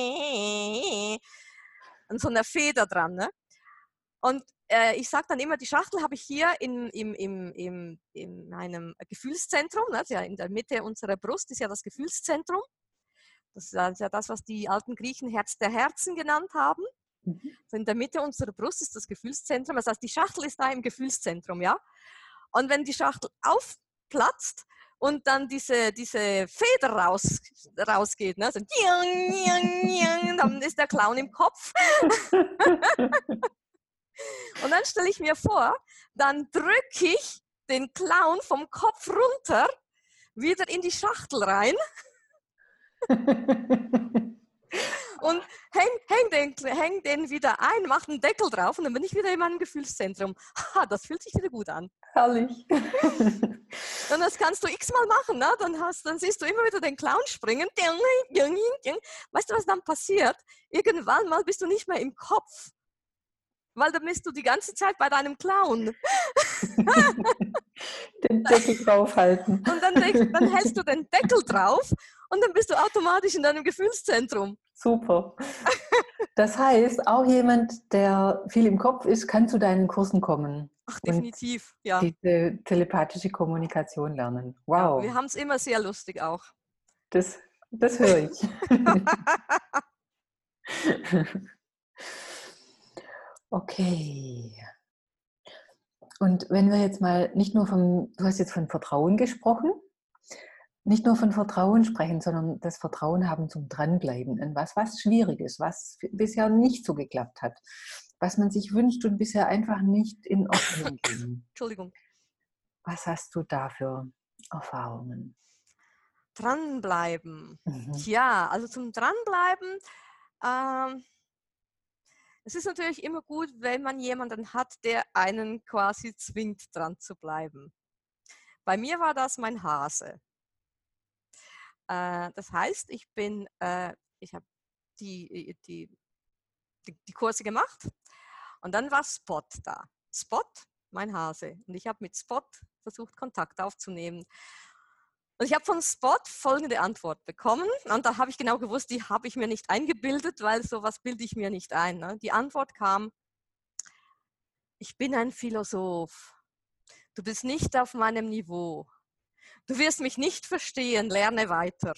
Speaker 2: und so eine Feder dran. Ne? Und äh, ich sage dann immer, die Schachtel habe ich hier in, im, im, im, in meinem Gefühlszentrum, ne? Ja, in der Mitte unserer Brust ist ja das Gefühlszentrum. Das ist ja das, was die alten Griechen Herz der Herzen genannt haben.
Speaker 1: Mhm.
Speaker 2: Also in der Mitte unserer Brust ist das Gefühlszentrum. Das heißt, die Schachtel ist da im Gefühlszentrum, ja. Und wenn die Schachtel aufplatzt und dann diese, diese Feder raus, rausgeht, ne? So, dann ist der Clown im Kopf. Und dann stelle ich mir vor, dann drücke ich den Clown vom Kopf runter, wieder in die Schachtel rein und häng, häng, den, häng den wieder ein, mach einen Deckel drauf und dann bin ich wieder in meinem Gefühlszentrum. Ha, das fühlt sich wieder gut an.
Speaker 1: Herrlich.
Speaker 2: Und das kannst du x-mal machen, ne? Dann, hast, dann siehst du immer wieder den Clown springen. Weißt du, was dann passiert? Irgendwann mal bist du nicht mehr im Kopf, weil dann bist du die ganze Zeit bei deinem Clown.
Speaker 1: Den Deckel draufhalten.
Speaker 2: Und dann, dann hältst du den Deckel drauf und dann bist du automatisch in deinem Gefühlszentrum.
Speaker 1: Super. Das heißt, auch jemand, der viel im Kopf ist, kann zu deinen Kursen kommen.
Speaker 2: Ach, definitiv,
Speaker 1: und
Speaker 2: ja.
Speaker 1: diese telepathische Kommunikation lernen. Wow.
Speaker 2: Ja, wir haben es immer sehr lustig auch.
Speaker 1: Das, das höre ich. Okay. Und wenn wir jetzt mal nicht nur von, du hast jetzt von Vertrauen gesprochen, nicht nur von Vertrauen sprechen, sondern das Vertrauen haben zum Dranbleiben in was, was schwierig ist, was bisher nicht so geklappt hat, was man sich wünscht und bisher einfach nicht in Ordnung ging.
Speaker 2: Entschuldigung.
Speaker 1: Was hast du da für Erfahrungen?
Speaker 2: Dranbleiben.
Speaker 1: Mhm.
Speaker 2: Tja, also zum Dranbleiben, ähm, es ist natürlich immer gut, wenn man jemanden hat, der einen quasi zwingt, dran zu bleiben. Bei mir war das mein Hase. Äh, das heißt, ich bin, äh, ich habe die, die, die, die Kurse gemacht und dann war Spot da. Spot, mein Hase. Und ich habe mit Spot versucht, Kontakt aufzunehmen. Und ich habe von Spot folgende Antwort bekommen. Und da habe ich genau gewusst, die habe ich mir nicht eingebildet, weil sowas bilde ich mir nicht ein. Ne? Die Antwort kam: Ich bin ein Philosoph. Du bist nicht auf meinem Niveau. Du wirst mich nicht verstehen, lerne weiter.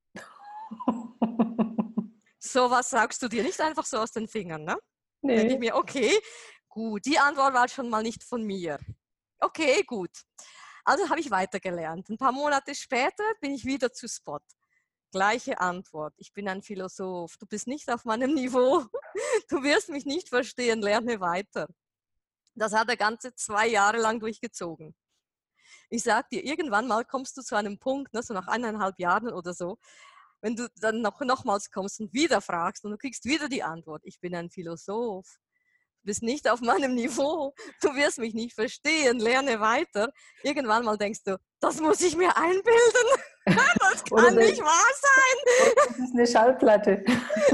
Speaker 2: Sowas sagst du dir nicht einfach so aus den Fingern, ne?
Speaker 1: Nee.
Speaker 2: Denke ich mir, okay, gut, die Antwort war schon mal nicht von mir. Okay, gut. Also habe ich weitergelernt. Ein paar Monate später bin ich wieder zu Spot. Gleiche Antwort. Ich bin ein Philosoph. Du bist nicht auf meinem Niveau. Du wirst mich nicht verstehen. Lerne weiter. Das hat er ganze zwei Jahre lang durchgezogen. Ich sage dir, irgendwann mal kommst du zu einem Punkt, ne, so nach eineinhalb Jahren oder so, wenn du dann noch, nochmals kommst und wieder fragst und du kriegst wieder die Antwort. Ich bin ein Philosoph. Du bist nicht auf meinem Niveau, du wirst mich nicht verstehen, lerne weiter. Irgendwann mal denkst du, das muss ich mir einbilden, das kann nicht wahr sein.
Speaker 1: Das ist eine Schallplatte.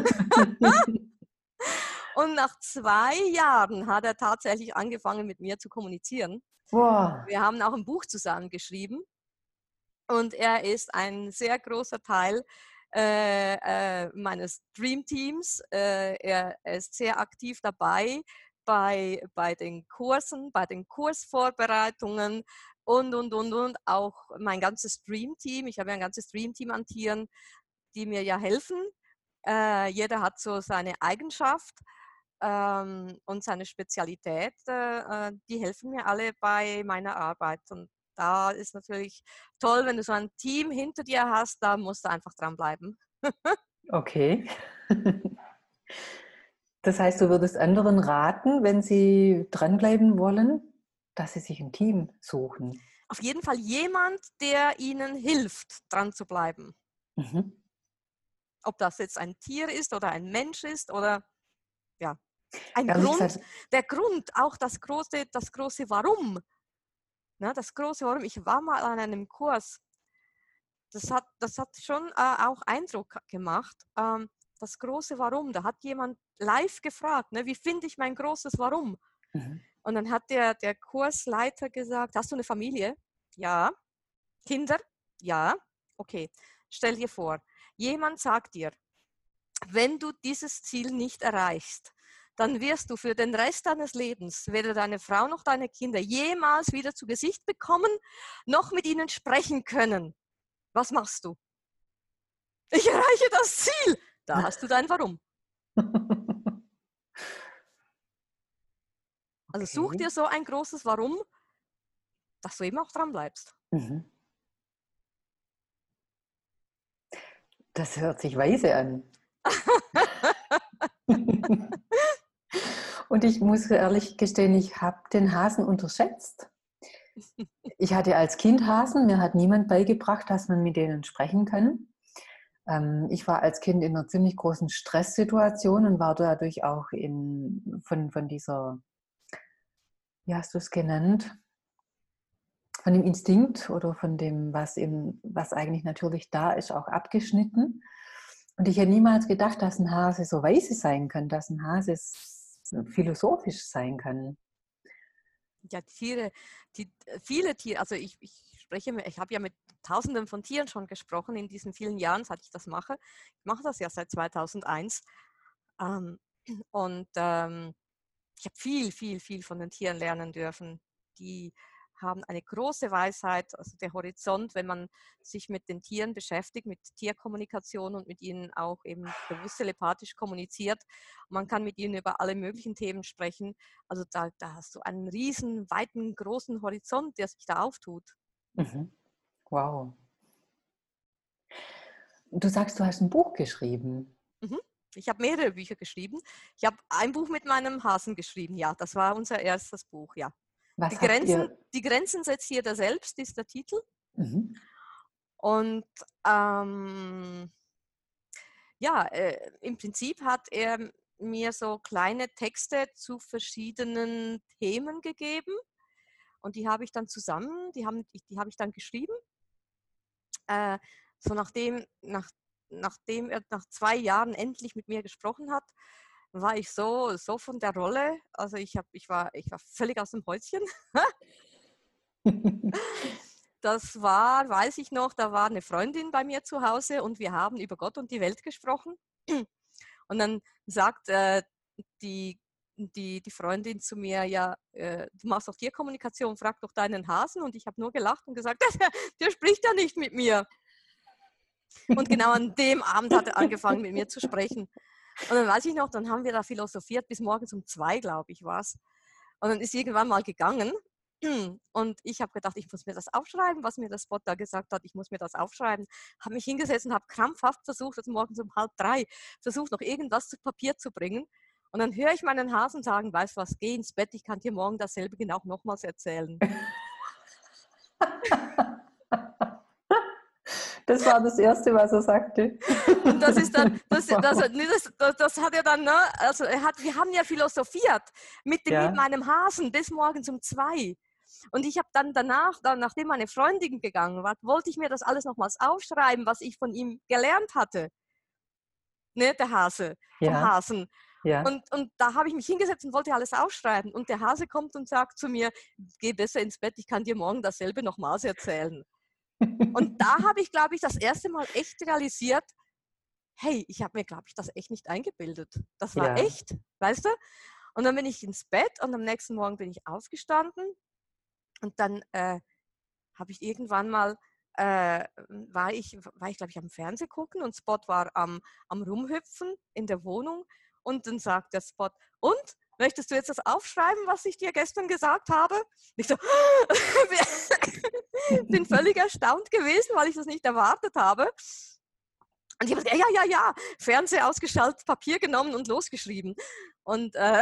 Speaker 2: Und nach zwei Jahren hat er tatsächlich angefangen, mit mir zu kommunizieren.
Speaker 1: Wow.
Speaker 2: Wir haben auch ein Buch zusammen geschrieben und er ist ein sehr großer Teil Äh, äh, meines Dream-Teams. Äh, er, er ist sehr aktiv dabei bei, bei den Kursen, bei den Kursvorbereitungen und, und, und, und. Auch mein ganzes Dream-Team. Ich habe ja ein ganzes Dream-Team an Tieren, die mir ja helfen. Äh, jeder hat so seine Eigenschaft ähm, und seine Spezialität. Äh, die helfen mir alle bei meiner Arbeit. Und da ist natürlich toll, wenn du so ein Team hinter dir hast, da musst du einfach dranbleiben.
Speaker 1: Okay. Das heißt, du würdest anderen raten, wenn sie dranbleiben wollen, dass sie sich ein Team suchen.
Speaker 2: Auf jeden Fall jemand, der ihnen hilft, dran zu bleiben.
Speaker 1: Mhm.
Speaker 2: Ob das jetzt ein Tier ist oder ein Mensch ist oder ja, ein
Speaker 1: Ehrlich
Speaker 2: Grund.
Speaker 1: gesagt,
Speaker 2: der Grund, auch das große, das große Warum. Na, das große Warum. Ich war mal an einem Kurs, das hat, das hat schon äh, auch Eindruck gemacht. Ähm, das große Warum, da hat jemand live gefragt, ne, wie finde ich mein großes Warum?
Speaker 1: Mhm.
Speaker 2: Und dann hat der, der Kursleiter gesagt, hast du eine Familie? Ja. Kinder? Ja. Okay. Stell dir vor, jemand sagt dir, wenn du dieses Ziel nicht erreichst, dann wirst du für den Rest deines Lebens weder deine Frau noch deine Kinder jemals wieder zu Gesicht bekommen, noch mit ihnen sprechen können. Was machst du? Ich erreiche das Ziel. Da hast du dein Warum. Also such
Speaker 1: Okay.
Speaker 2: dir so ein großes Warum, dass du eben auch dran bleibst.
Speaker 1: Mhm. Das hört sich weise an. Und ich muss ehrlich gestehen, ich habe den Hasen unterschätzt. Ich hatte als Kind Hasen, mir hat niemand beigebracht, dass man mit denen sprechen kann. Ähm, ich war als Kind in einer ziemlich großen Stresssituation und war dadurch auch in, von, von dieser, wie hast du es genannt, von dem Instinkt oder von dem, was, eben, was eigentlich natürlich da ist, auch abgeschnitten. Und ich hätte niemals gedacht, dass ein Hase so weise sein kann, dass ein Hase philosophisch sein kann.
Speaker 2: Ja, Tiere, die, viele Tiere, also ich, ich spreche, ich habe ja mit Tausenden von Tieren schon gesprochen in diesen vielen Jahren, seit ich das mache. Ich mache das ja seit zweitausendeins. Ähm, und ähm, ich habe viel, viel, viel von den Tieren lernen dürfen. Die haben eine große Weisheit, also der Horizont, wenn man sich mit den Tieren beschäftigt, mit Tierkommunikation und mit ihnen auch eben bewusst telepathisch kommuniziert. Man kann mit ihnen über alle möglichen Themen sprechen. Also da, da hast du einen riesen, weiten, großen Horizont, der sich da auftut.
Speaker 1: Mhm. Wow. Du sagst, du hast ein Buch geschrieben.
Speaker 2: Mhm. Ich habe mehrere Bücher geschrieben. Ich habe ein Buch mit meinem Hasen geschrieben, ja, das war unser erstes Buch, ja. Die
Speaker 1: Was habt
Speaker 2: Grenzen,
Speaker 1: ihr?
Speaker 2: die Grenzen setzt jeder selbst, ist der Titel.
Speaker 1: Mhm.
Speaker 2: Und ähm, ja, äh, im Prinzip hat er mir so kleine Texte zu verschiedenen Themen gegeben. Und die habe ich dann zusammen, die, haben, die, die habe ich dann geschrieben. Äh, so nachdem, nach, nachdem er nach zwei Jahren endlich mit mir gesprochen hat, war ich so, so von der Rolle. Also ich, hab, ich, war, ich war völlig aus dem Häuschen. Das war, weiß ich noch, da war eine Freundin bei mir zu Hause und wir haben über Gott und die Welt gesprochen. Und dann sagt äh, die, die, die Freundin zu mir, ja, äh, du machst doch Tierkommunikation, frag doch deinen Hasen. Und ich habe nur gelacht und gesagt, der, der spricht ja nicht mit mir. Und genau an dem Abend hat er angefangen, mit mir zu sprechen. Und dann weiß ich noch, dann haben wir da philosophiert, bis morgens um zwei, glaube ich, war es. Und dann ist irgendwann mal gegangen. Und ich habe gedacht, ich muss mir das aufschreiben, was mir der Spot da gesagt hat. Ich muss mir das aufschreiben. Habe mich hingesetzt und habe krampfhaft versucht, also morgens um halb drei, versucht noch irgendwas zu Papier zu bringen. Und dann höre ich meinen Hasen sagen, weißt du was, geh ins Bett, ich kann dir morgen dasselbe genau nochmals erzählen.
Speaker 1: Das war das Erste, was er sagte.
Speaker 2: Und das ist dann, das, das,
Speaker 1: Wow.
Speaker 2: das, das, das hat er dann, ne? Also er hat, wir haben ja philosophiert mit, dem, mit
Speaker 1: Ja.
Speaker 2: meinem Hasen bis morgens um zwei. Und ich habe dann danach, dann, nachdem meine Freundin gegangen war, wollte ich mir das alles nochmals aufschreiben, was ich von ihm gelernt hatte. Ne, der Hase, vom
Speaker 1: Ja.
Speaker 2: Hasen.
Speaker 1: Ja.
Speaker 2: Und, und da habe ich mich hingesetzt und wollte alles aufschreiben. Und der Hase kommt und sagt zu mir, geh besser ins Bett, ich kann dir morgen dasselbe nochmals erzählen. Und da habe ich, glaube ich, das erste Mal echt realisiert, hey, ich habe mir, glaube ich, das echt nicht eingebildet. Das war
Speaker 1: Ja.
Speaker 2: echt, weißt du? Und dann bin ich ins Bett und am nächsten Morgen bin ich aufgestanden und dann äh, habe ich irgendwann mal, äh, war ich, war ich glaube ich, am Fernseh gucken und Spot war am, am Rumhüpfen in der Wohnung und dann sagt der Spot, und? Möchtest du jetzt das aufschreiben, was ich dir gestern gesagt habe? Ich so, bin völlig erstaunt gewesen, weil ich das nicht erwartet habe. Und ich habe gesagt, ja, ja, ja, ja, Fernseher ausgeschaltet, Papier genommen und losgeschrieben. Und äh,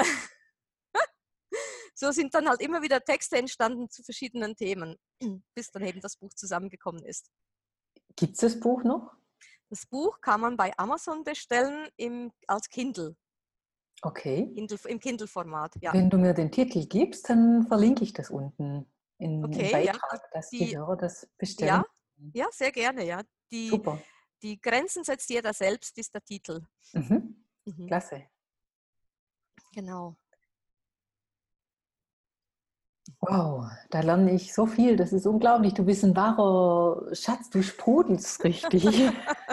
Speaker 2: so sind dann halt immer wieder Texte entstanden zu verschiedenen Themen, bis dann eben das Buch zusammengekommen ist.
Speaker 1: Gibt es das Buch noch?
Speaker 2: Das Buch kann man bei Amazon bestellen im, als Kindle,
Speaker 1: Okay.
Speaker 2: Kindle, im Kindle-Format, ja.
Speaker 1: Wenn du mir den Titel gibst, dann verlinke ich das unten in, im
Speaker 2: Okay, ja,
Speaker 1: Beitrag, dass die
Speaker 2: die,
Speaker 1: Hörer das
Speaker 2: ja,
Speaker 1: bestellen können.
Speaker 2: ja, sehr gerne, ja. die,
Speaker 1: Super.
Speaker 2: die Grenzen setzt jeder selbst, ist der Titel.
Speaker 1: Mhm.
Speaker 2: Mhm.
Speaker 1: Klasse.
Speaker 2: Genau.
Speaker 1: Wow, da lerne ich so viel. Das ist unglaublich. Du bist ein wahrer Schatz. Du sprudelst richtig.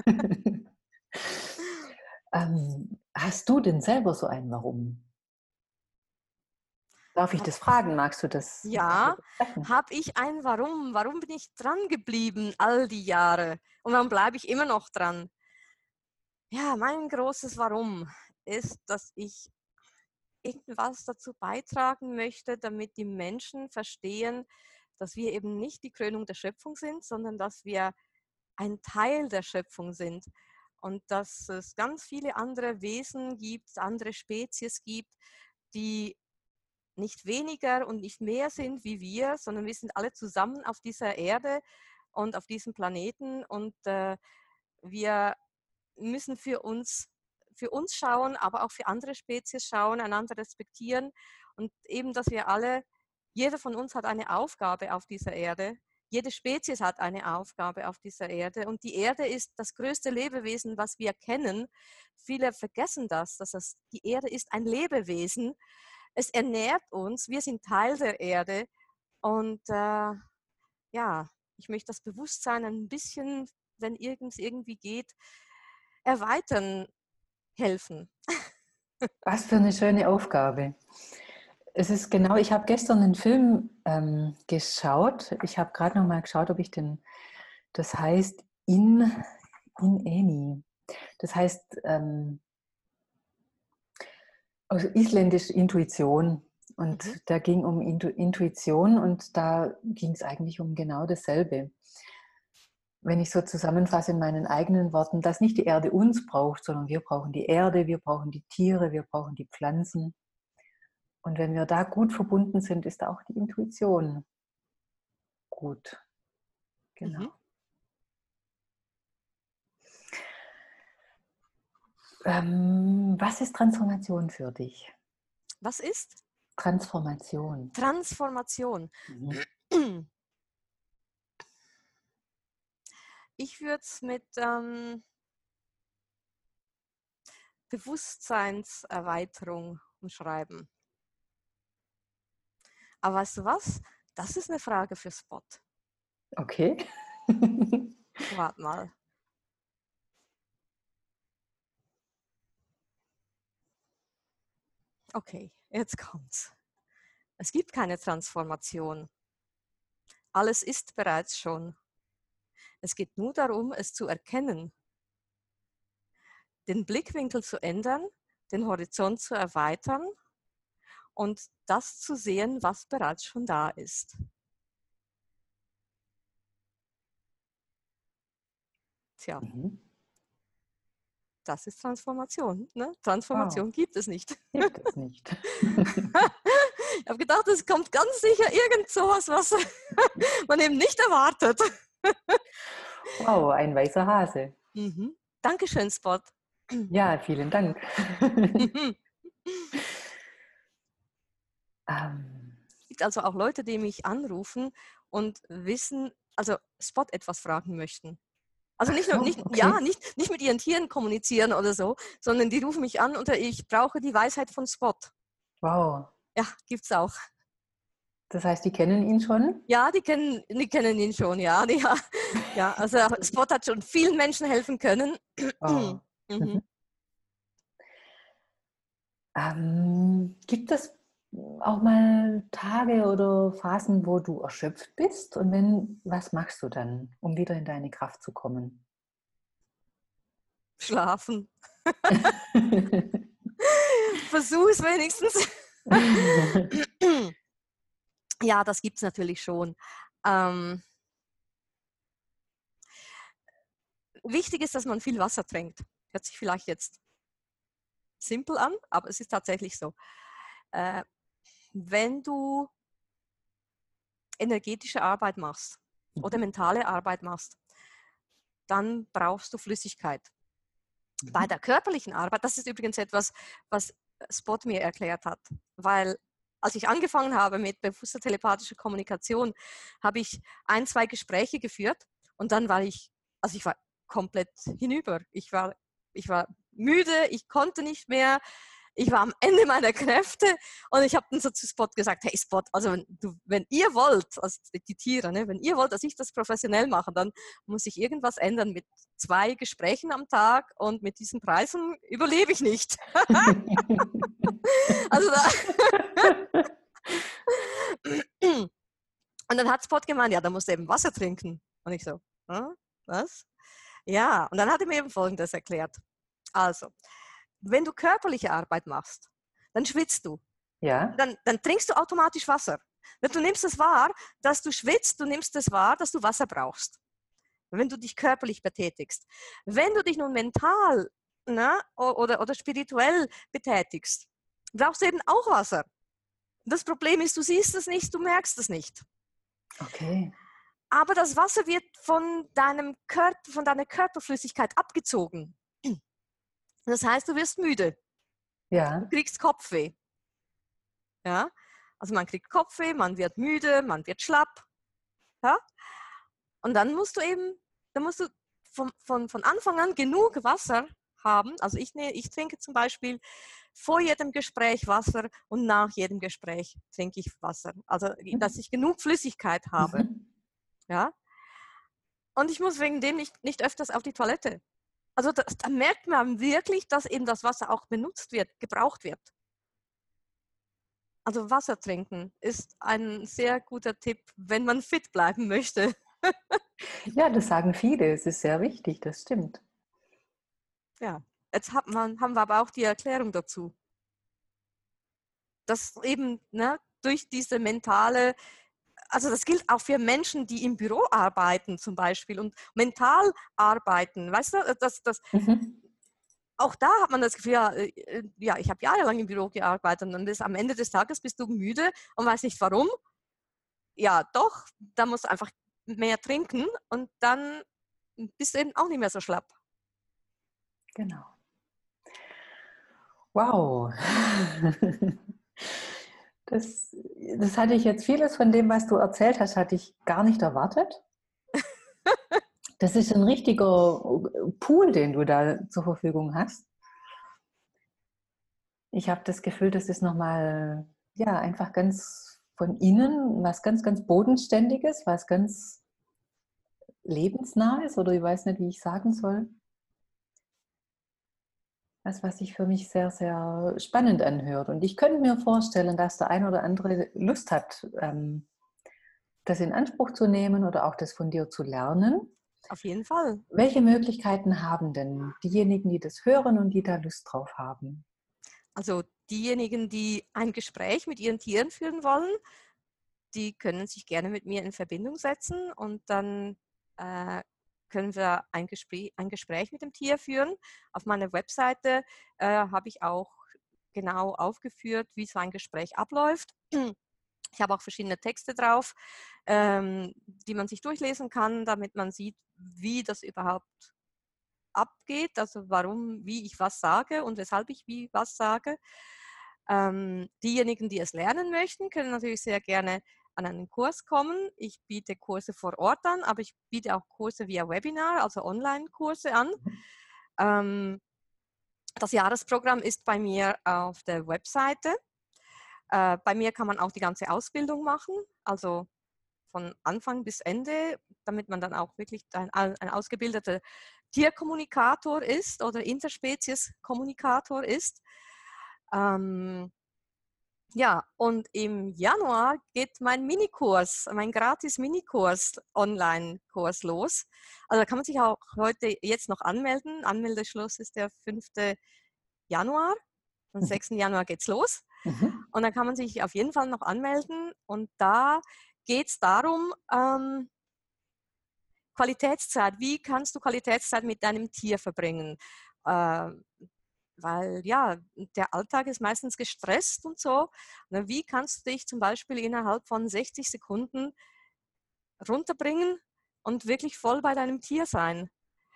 Speaker 1: ähm, hast du denn selber so ein Warum? Darf ich das fragen? Magst du das
Speaker 2: Ja,
Speaker 1: besprechen?
Speaker 2: habe ich ein Warum? Warum bin ich dran geblieben all die Jahre? Und warum bleibe ich immer noch dran? Ja, mein großes Warum ist, dass ich irgendwas dazu beitragen möchte, damit die Menschen verstehen, dass wir eben nicht die Krönung der Schöpfung sind, sondern dass wir ein Teil der Schöpfung sind und dass es ganz viele andere Wesen gibt, andere Spezies gibt, die nicht weniger und nicht mehr sind wie wir, sondern wir sind alle zusammen auf dieser Erde und auf diesem Planeten und äh, wir müssen für uns, für uns schauen, aber auch für andere Spezies schauen, einander respektieren und eben, dass wir alle, jeder von uns hat eine Aufgabe auf dieser Erde. Jede Spezies hat eine Aufgabe auf dieser Erde und die Erde ist das größte Lebewesen, was wir kennen. Viele vergessen das, dass das, die Erde ist ein Lebewesen. Es ernährt uns, wir sind Teil der Erde und äh, ja, ich möchte das Bewusstsein ein bisschen, wenn es irgendwie geht, erweitern helfen.
Speaker 1: Was für eine schöne Aufgabe. Es ist genau, ich habe gestern einen Film ähm, geschaut. Ich habe gerade noch mal geschaut, ob ich den, das heißt In, In Eni. Das heißt, ähm, also isländisch Intuition. Und
Speaker 2: Mhm.
Speaker 1: da ging um Intu Intuition und da ging es eigentlich um genau dasselbe. Wenn ich so zusammenfasse in meinen eigenen Worten, dass nicht die Erde uns braucht, sondern wir brauchen die Erde, wir brauchen die Tiere, wir brauchen die Pflanzen. Und wenn wir da gut verbunden sind, ist auch die Intuition gut. Genau.
Speaker 2: Mhm.
Speaker 1: Ähm, was ist Transformation für dich?
Speaker 2: Was ist
Speaker 1: Transformation.
Speaker 2: Transformation?
Speaker 1: Mhm.
Speaker 2: Ich würde es mit ähm, Bewusstseinserweiterung umschreiben. Aber weißt du was? Das ist eine Frage für Spot.
Speaker 1: Okay.
Speaker 2: Warte mal. Okay, jetzt kommt's. Es gibt keine Transformation. Alles ist bereits schon. Es geht nur darum, es zu erkennen, den Blickwinkel zu ändern, den Horizont zu erweitern und das zu sehen, was bereits schon da ist. Tja,
Speaker 1: Mhm.
Speaker 2: das ist Transformation. Ne?
Speaker 1: Wow,
Speaker 2: Transformation gibt es nicht.
Speaker 1: gibt es nicht.
Speaker 2: Ich habe gedacht, es kommt ganz sicher irgend sowas, was man eben nicht erwartet.
Speaker 1: Wow, ein weißer Hase.
Speaker 2: Mhm. Dankeschön, Spot.
Speaker 1: Ja, vielen Dank. ähm,
Speaker 2: Es gibt also auch Leute, die mich anrufen und wissen, also Spot etwas fragen möchten. Also
Speaker 1: ach
Speaker 2: nicht nur,
Speaker 1: so,
Speaker 2: nicht, ja,
Speaker 1: okay.
Speaker 2: nicht, nicht mit ihren Tieren kommunizieren oder so, sondern die rufen mich an und ich brauche die Weisheit von Spot.
Speaker 1: Wow.
Speaker 2: Ja, gibt's auch.
Speaker 1: Das heißt, die kennen ihn schon?
Speaker 2: Ja, die kennen, die kennen ihn schon, ja. Die, ja, ja, also Spot hat schon vielen Menschen helfen können.
Speaker 1: Wow.
Speaker 2: Mhm.
Speaker 1: Mhm. Ähm, gibt es auch mal Tage oder Phasen, wo du erschöpft bist? Und wenn, was machst du dann, um wieder in deine Kraft zu kommen?
Speaker 2: Schlafen. Versuch es wenigstens. Ja, das gibt es natürlich schon. Ähm, wichtig ist, dass man viel Wasser trinkt. Hört sich vielleicht jetzt simpel an, aber es ist tatsächlich so. Äh, wenn du energetische Arbeit machst oder
Speaker 1: Mhm.
Speaker 2: mentale Arbeit machst, dann brauchst du Flüssigkeit. Bei
Speaker 1: Mhm.
Speaker 2: der körperlichen Arbeit, das ist übrigens etwas, was Spot mir erklärt hat, weil als ich angefangen habe mit bewusster telepathischer Kommunikation, habe ich ein, zwei Gespräche geführt und dann war ich, also ich war komplett hinüber. Ich war, ich war müde, ich konnte nicht mehr. Ich war am Ende meiner Kräfte und ich habe dann so zu Spot gesagt, hey Spot, also wenn, du, wenn ihr wollt, also die Tiere, ne, wenn ihr wollt, dass ich das professionell mache, dann muss ich irgendwas ändern mit zwei Gesprächen am Tag und mit diesen Preisen überlebe ich nicht. Also da und dann hat Spot gemeint, ja, da musst du eben Wasser trinken. Und ich so, hm, was? Ja, und dann hat er mir eben Folgendes erklärt. Also, wenn du körperliche Arbeit machst, dann schwitzt du.
Speaker 1: Ja.
Speaker 2: Dann, dann trinkst du automatisch Wasser. Du nimmst es wahr, dass du schwitzt, du nimmst es wahr, dass du Wasser brauchst. Wenn du dich körperlich betätigst. Wenn du dich nun mental, ne, oder, oder spirituell betätigst, brauchst du eben auch Wasser. Das Problem ist, du siehst es nicht, du merkst es nicht.
Speaker 1: Okay.
Speaker 2: Aber das Wasser wird von, deinem Körper, von deiner Körperflüssigkeit abgezogen. Das heißt, du wirst müde.
Speaker 1: Ja.
Speaker 2: Du kriegst Kopfweh. Ja? Also man kriegt Kopfweh, man wird müde, man wird schlapp. Ja? Und dann musst du eben, dann musst du von, von, von Anfang an genug Wasser haben. Also ich, ne, ich trinke zum Beispiel vor jedem Gespräch Wasser und nach jedem Gespräch trinke ich Wasser. Also dass ich genug Flüssigkeit habe.
Speaker 1: Mhm.
Speaker 2: Ja? Und ich muss wegen dem nicht, nicht öfters auf die Toilette. Also da, da merkt man wirklich, dass eben das Wasser auch benutzt wird, gebraucht wird. Also Wasser trinken ist ein sehr guter Tipp, wenn man fit bleiben möchte.
Speaker 1: Ja, das sagen viele. Es ist sehr wichtig, das stimmt.
Speaker 2: Ja, jetzt hat man, haben wir aber auch die Erklärung dazu. Dass eben ne, durch diese mentale, also das gilt auch für Menschen, die im Büro arbeiten zum Beispiel und mental arbeiten. Weißt du, das, das,
Speaker 1: Mhm.
Speaker 2: auch da hat man das Gefühl, ja, ja ich habe jahrelang im Büro gearbeitet und bis am Ende des Tages bist du müde und weißt nicht warum. Ja, doch, da musst du einfach mehr trinken und dann bist du eben auch nicht mehr so schlapp.
Speaker 1: Genau. Wow. Das, das hatte ich jetzt, vieles von dem, was du erzählt hast, hatte ich gar nicht erwartet. Das ist ein richtiger Pool, den du da zur Verfügung hast. Ich habe das Gefühl, das ist nochmal, ja, einfach ganz von innen, was ganz, ganz Bodenständiges, was ganz lebensnahes, oder ich weiß nicht, wie ich sagen soll. Das, was sich für mich sehr, sehr spannend anhört. Und ich könnte mir vorstellen, dass der ein oder andere Lust hat, das in Anspruch zu nehmen oder auch das von dir zu lernen.
Speaker 2: Auf jeden Fall.
Speaker 1: Welche Möglichkeiten haben denn diejenigen, die das hören und die da Lust drauf haben?
Speaker 2: Also diejenigen, die ein Gespräch mit ihren Tieren führen wollen, die können sich gerne mit mir in Verbindung setzen und dann äh, können wir ein Gespräch, ein Gespräch mit dem Tier führen. Auf meiner Webseite äh, habe ich auch genau aufgeführt, wie so ein Gespräch abläuft. Ich habe auch verschiedene Texte drauf, ähm, die man sich durchlesen kann, damit man sieht, wie das überhaupt abgeht, also warum, wie ich was sage und weshalb ich wie was sage. Ähm, diejenigen, die es lernen möchten, können natürlich sehr gerne an einen Kurs kommen. Ich biete Kurse vor Ort an, aber ich biete auch Kurse via Webinar, also Online-Kurse an. Ähm, das Jahresprogramm ist bei mir auf der Webseite. Äh, bei mir kann man auch die ganze Ausbildung machen, also von Anfang bis Ende, damit man dann auch wirklich ein, ein ausgebildeter Tierkommunikator ist oder Interspezies-Kommunikator ist. Ähm, ja, und im Januar geht mein Minikurs, mein gratis Minikurs, Online-Kurs los. Also da kann man sich auch heute jetzt noch anmelden. Anmeldeschluss ist der fünfte Januar. Am sechsten Januar geht's los.
Speaker 1: Mhm.
Speaker 2: Und dann kann man sich auf jeden Fall noch anmelden. Und da geht es darum, ähm, Qualitätszeit. Wie kannst du Qualitätszeit mit deinem Tier verbringen? Äh, weil ja, der Alltag ist meistens gestresst und so. Na, wie kannst du dich zum Beispiel innerhalb von sechzig Sekunden runterbringen und wirklich voll bei deinem Tier sein?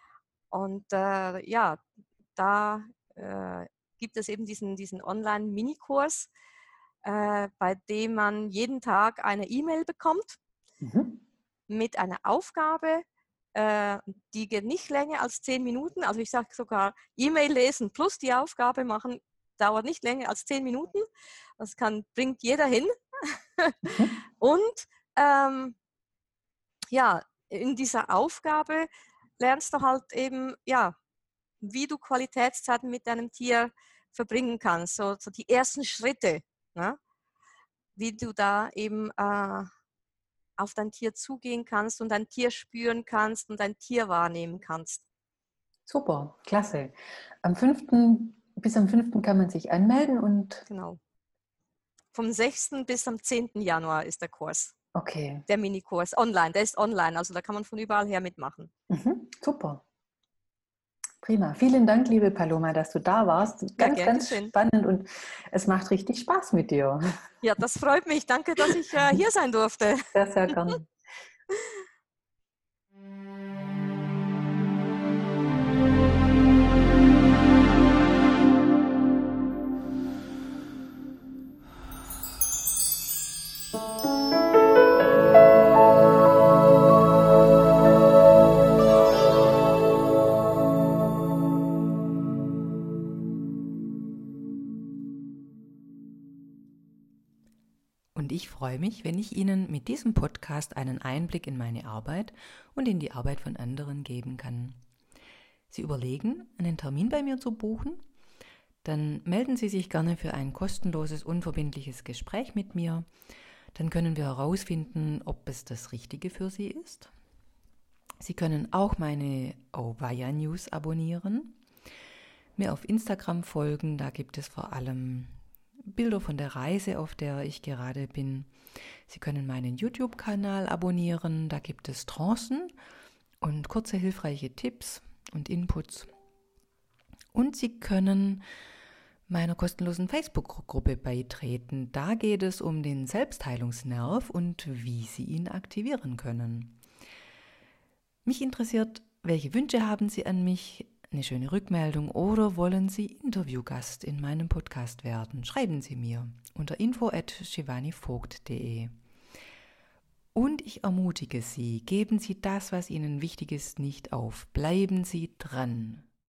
Speaker 2: Und äh, ja, da äh, gibt es eben diesen, diesen Online-Minikurs, äh, bei dem man jeden Tag eine E-Mail bekommt
Speaker 1: Mhm.
Speaker 2: mit einer Aufgabe, äh, die geht nicht länger als zehn Minuten. Also ich sage sogar, E-Mail lesen plus die Aufgabe machen, dauert nicht länger als zehn Minuten. Das kann, bringt jeder hin.
Speaker 1: Mhm.
Speaker 2: Und ähm, ja, in dieser Aufgabe lernst du halt eben, ja, wie du Qualitätszeiten mit deinem Tier verbringen kannst. So, so die ersten Schritte, ne? Wie du da eben äh, auf dein Tier zugehen kannst und dein Tier spüren kannst und dein Tier wahrnehmen kannst.
Speaker 1: Super, klasse. Am fünften bis am fünften kann man sich anmelden und
Speaker 2: Genau. Vom sechsten bis am zehnten Januar ist der Kurs,
Speaker 1: okay.
Speaker 2: der Minikurs online. Der ist online, also da kann man von überall her mitmachen.
Speaker 1: Mhm, super. Prima. Vielen Dank, liebe Paloma, dass du da warst.
Speaker 2: Ja,
Speaker 1: Ganz,
Speaker 2: gern
Speaker 1: ganz
Speaker 2: geschehen.
Speaker 1: spannend und es macht richtig Spaß mit dir.
Speaker 2: Ja, das freut mich. Danke, dass ich äh, hier sein durfte.
Speaker 1: Sehr, sehr gern.
Speaker 3: Und ich freue mich, wenn ich Ihnen mit diesem Podcast einen Einblick in meine Arbeit und in die Arbeit von anderen geben kann. Sie überlegen, einen Termin bei mir zu buchen? Dann melden Sie sich gerne für ein kostenloses, unverbindliches Gespräch mit mir. Dann können wir herausfinden, ob es das Richtige für Sie ist. Sie können auch meine Auweia News abonnieren, mir auf Instagram folgen, da gibt es vor allem Bilder von der Reise, auf der ich gerade bin. Sie können meinen YouTube-Kanal abonnieren, da gibt es Trancen und kurze hilfreiche Tipps und Inputs. Und Sie können meiner kostenlosen Facebook-Gruppe beitreten. Da geht es um den Selbstheilungsnerv und wie Sie ihn aktivieren können. Mich interessiert, welche Wünsche haben Sie an mich? Eine schöne Rückmeldung oder wollen Sie Interviewgast in meinem Podcast werden? Schreiben Sie mir unter info at shivanivogt punkt de. Und ich ermutige Sie, geben Sie das, was Ihnen wichtig ist, nicht auf. Bleiben Sie dran.